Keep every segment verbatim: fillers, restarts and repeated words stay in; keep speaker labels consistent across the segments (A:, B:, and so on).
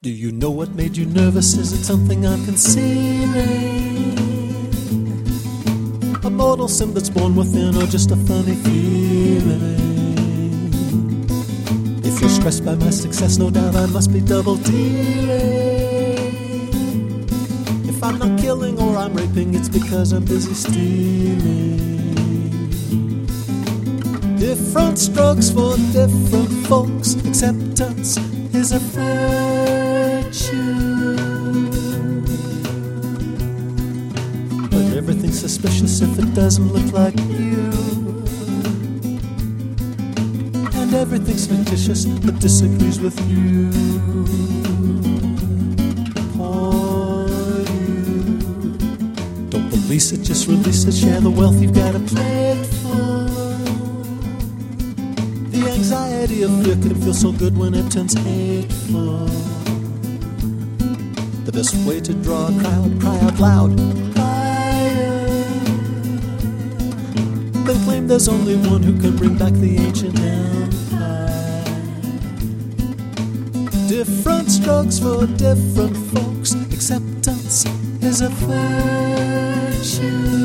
A: Do you know what made you nervous? Is it something I'm concealing? A mortal sin that's born within, or just a funny feeling? If you're stressed by my success, no doubt I must be double dealing. If I'm not killing or I'm raping, it's because I'm busy stealing. Different strokes for different folks. Acceptance is a virtue, but everything's suspicious if it doesn't look like you, and everything's fictitious that disagrees with you. Or you don't release it, just release it. Share the wealth you've got a plate for. The anxiety of fear can feel so good when it turns hateful. The best way to draw a crowd, cry out loud, fire. Then claim there's only one who can bring back the ancient empire. Different strokes for different folks. Acceptance is a virtue,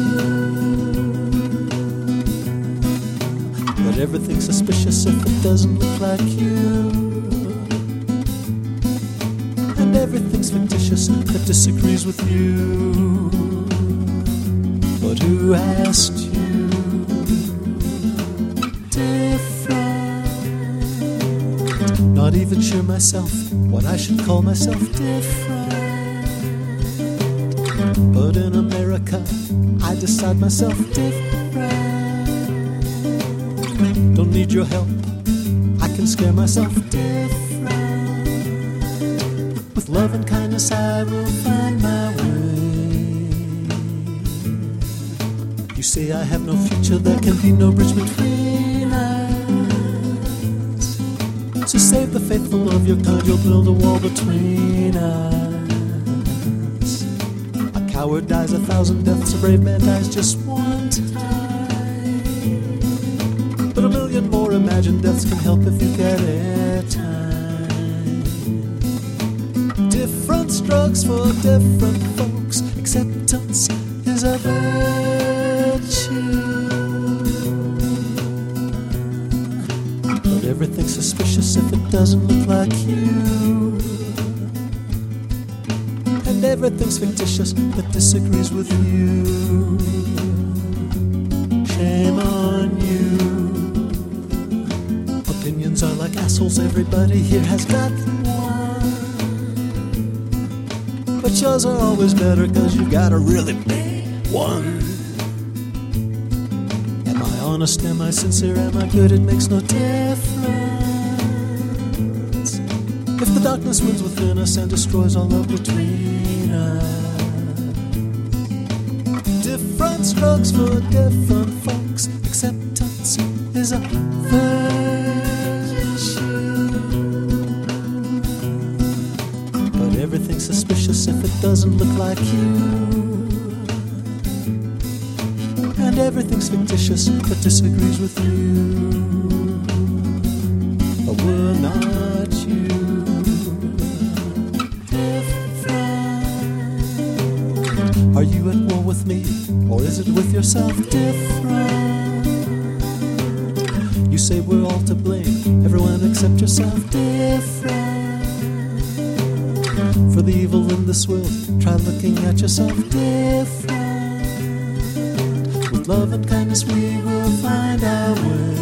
A: but everything's suspicious if it doesn't look like you, and everything's fictitious that disagrees with you. But who asked you? Different. Not even sure myself what I should call myself. Different. But in America I decide myself different. Don't need your help, I can scare myself different. With love and kindness I will find my way. You say I have no future, there can be no bridge between us. So save the faithful of your kind, you'll build a wall between us. A coward dies a thousand deaths, a brave man dies just one time. But a million more imagined deaths can help if you get it time. Different strokes for different folks. Acceptance is a virtue, but everything's suspicious if it doesn't look like you, and everything's fictitious that disagrees with you. Shame on you. Opinions are like assholes, everybody here has got one, but yours are always better cause you got a really big one. Am I honest, am I sincere, am I good, it makes no difference. If the darkness wins within us and destroys all love between us. Different strokes for different folks. Acceptance is a virtue, but everything's suspicious if it doesn't look like you, and everything's fictitious that disagrees with you. But we're not you. Different. Are you at war with me, or is it with yourself? Different. You say we're all to blame, everyone except yourself. Different. For the evil in this world, try looking at yourself. Different. With love and kindness we will find our way.